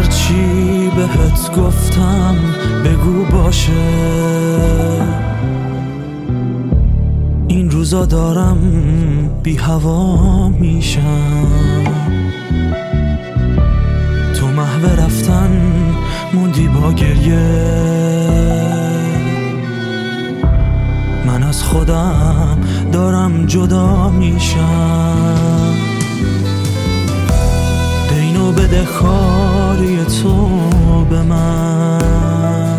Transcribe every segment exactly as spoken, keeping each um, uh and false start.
هرچی بهت گفتم بگو باشه. این روزا دارم بی هوا میشم، تو محو رفتن موندی با گریه. من از خودم دارم جدا میشم، دین و بدهکاری تو به من،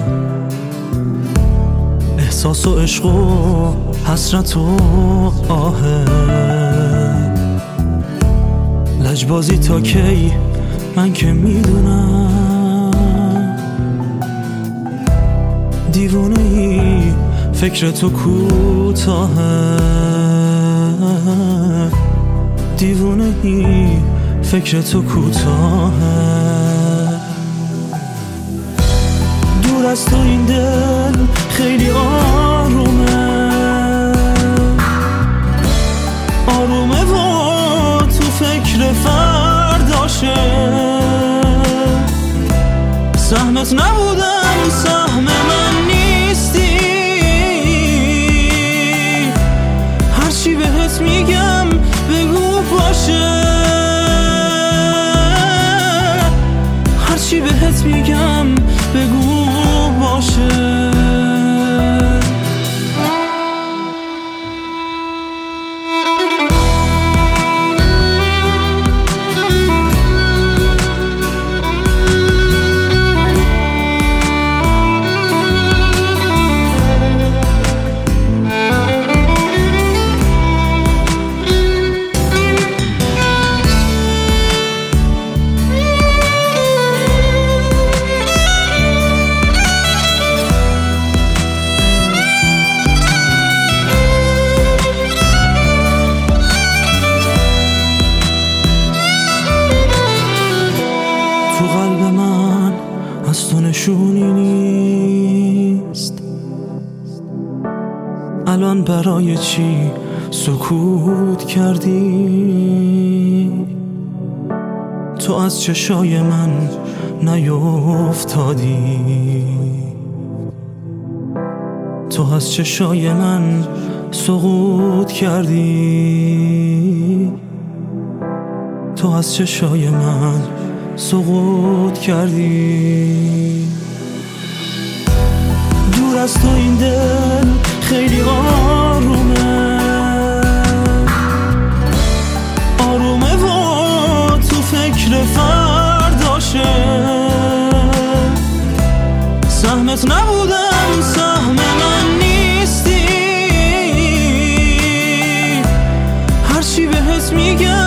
احساس و عشق و حسرت و آهه. لجبازی تا کی من که میدونم، دیوونه ای فکر تو کوتاهه، دیوونه ای فکر تو کوتاهه. دور از تو این دل خیلی آرومه، آرومه و تو فکر فرداشه. سهمت نبودم سهم من نیستی، هرچی بهت میگم بگو باشه، هرچی بهت میگم بگو باشه. تو قلب من از تو نشونی نیست، الان برای چی سکوت کردی؟ تو از چشای من نیفتادی، تو از چشای من سقوط کردی، تو از چشای من سقوط کردی. دور از تو این دل خیلی آرومه، آرومه و تو فکر فرداشه. سهمت نبودم سهم من نیستی، هرچی بهت میگم